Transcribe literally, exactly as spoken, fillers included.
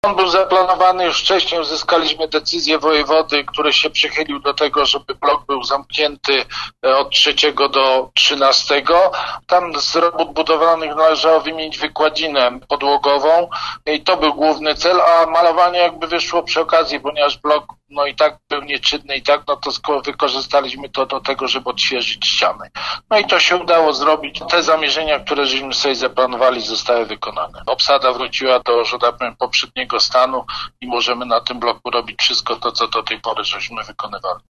On był zaplanowany już wcześniej, uzyskaliśmy decyzję wojewody, który się przychylił do tego, żeby blok był zamknięty od trzeciego do trzynastego. Tam z robót budowlanych należało wymienić wykładzinę podłogową i to był główny cel, a malowanie jakby wyszło przy okazji, ponieważ blok no i tak był nieczynny i tak, no to wykorzystaliśmy to do tego, żeby odświeżyć ściany. No i to się udało zrobić. Te zamierzenia, które żeśmy sobie zaplanowali, zostały wykonane. Obsada wróciła do, że tak powiem, poprzedniego stanu i możemy na tym bloku robić wszystko to, co do tej pory żeśmy wykonywali.